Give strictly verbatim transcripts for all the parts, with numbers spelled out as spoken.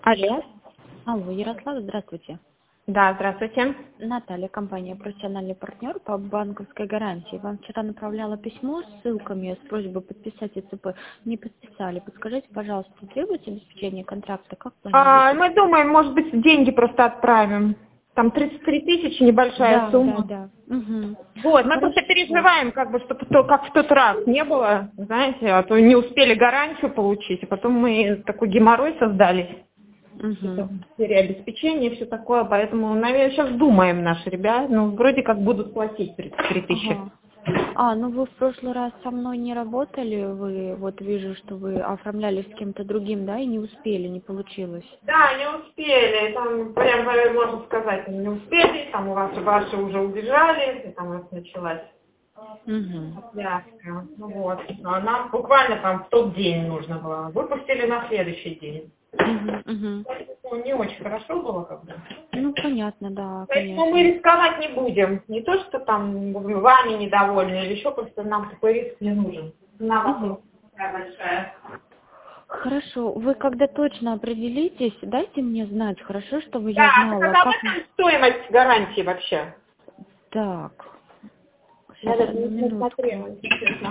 Алло. Алло, Ярослав, здравствуйте. Да, здравствуйте. Наталья, компания «Профессиональный партнер» по банковской гарантии. Вам вчера направляла письмо с ссылками с просьбой подписать ИЦП. Не подписали. Подскажите, пожалуйста, требуете обеспечения контракта? Как А, планируете? мы думаем, может быть, деньги просто отправим. Там тридцать три тысячи, небольшая Да, да, сумма. да. Угу. Вот, мы просто Хорошо. переживаем, как бы, чтобы то, как в тот раз не было, знаете, а то не успели гарантию получить, а потом мы такой геморрой создали. Угу. Переобеспечение, все такое, поэтому, наверное, сейчас думаем наши ребята, ну, вроде как будут платить тридцать три тысячи. Ага. А, ну вы в прошлый раз со мной не работали, вы, вот вижу, что вы оформляли с кем-то другим, да, и не успели, не получилось. Да, не успели, там, прям, э, можно сказать, не успели, там у вас ваши уже убежали, и там у нас началась Угу. отвязка. Ну вот, а нам буквально там в тот день нужно было, выпустили на следующий день. Угу, угу. Ну, не очень хорошо было, как бы. Ну, понятно, да, Поэтому мы конечно. рисковать не будем. Не то, что там вами недовольны или еще, просто нам такой риск не нужен. Цена Угу. вокруг такая большая. Хорошо, вы когда точно определитесь, дайте мне знать, хорошо, чтобы Да, я а знала, какова как... там стоимость гарантии вообще? Так, Я сейчас, даже одну не минутку. смотрела, если честно.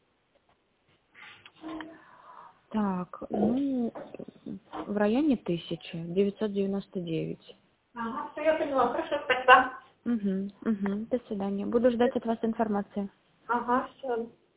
Так, ну, в районе тысячи, девятьсот девяносто девять. Ага, все, я поняла. Хорошо, спасибо. Угу, угу, до свидания. Буду ждать от вас информации. Ага, все.